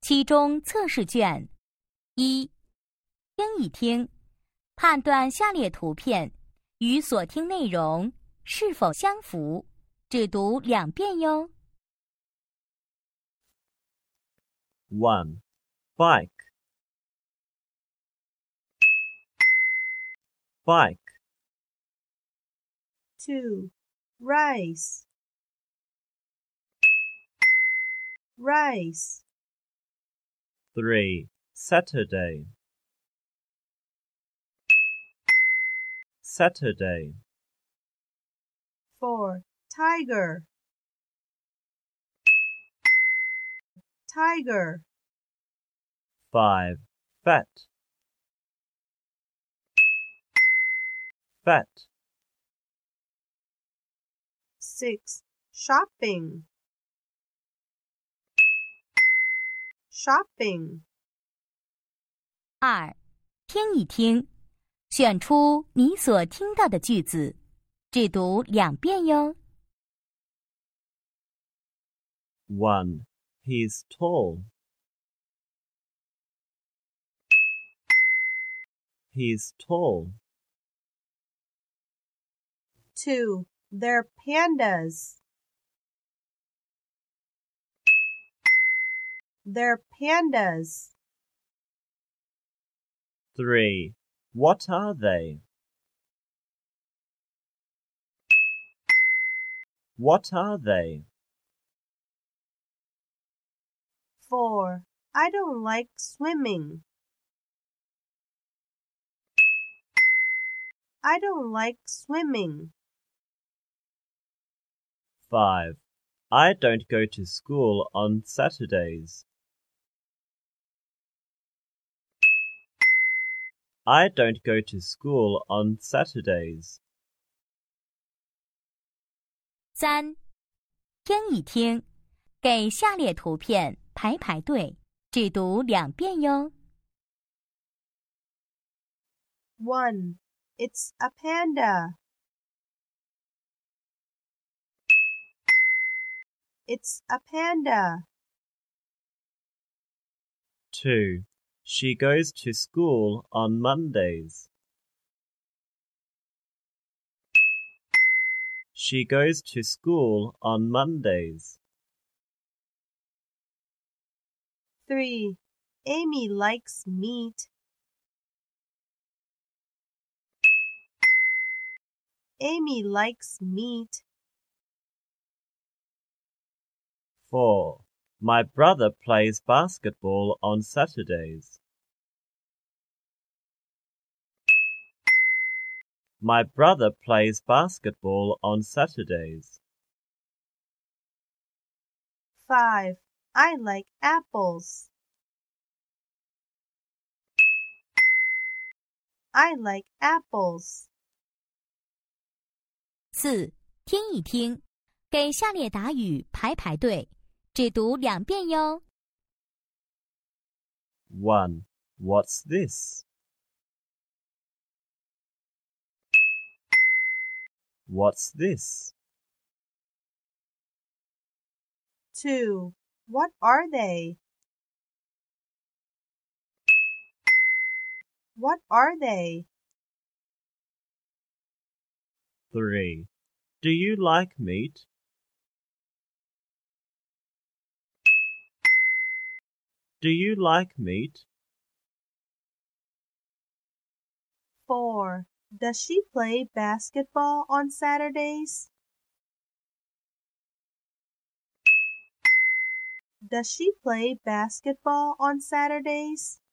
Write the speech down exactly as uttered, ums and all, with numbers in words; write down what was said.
期中测试卷一，听一听，判断下列图片与所听内容是否相符，只读两遍哟。 one. Bike. Bike. two. Rice. Rice. three. Saturday. Saturday. four. Tiger. Tiger. five. Fat. Fat. six. Shopping. Shopping. 二，听一听，选出你所听到的句子，只读两遍哟。 one. He's tall. He's tall. two. They're pandas. They're pandas. three. What are they? What are they? four. I don't like swimming. I don't like swimming. five. I don't go to school on Saturdays. I don't go to school on Saturdays. 三，听一听，给下列图片排排队，只读两遍哟。 one. It's a panda. It's a panda. two. She goes to school on Mondays. She goes to school on Mondays. three. Amy likes meat. Amy likes meat. four. My brother plays basketball on Saturdays. My brother plays basketball on Saturdays. five. I like apples. I like apples. 四，听一听，给下列答语排排队，只读两遍哟。 one. What's this? What's this? two. What are they? What are they? three. Do you like meat? Do you like meat? four. Does she play basketball on Saturdays? Does she play basketball on Saturdays?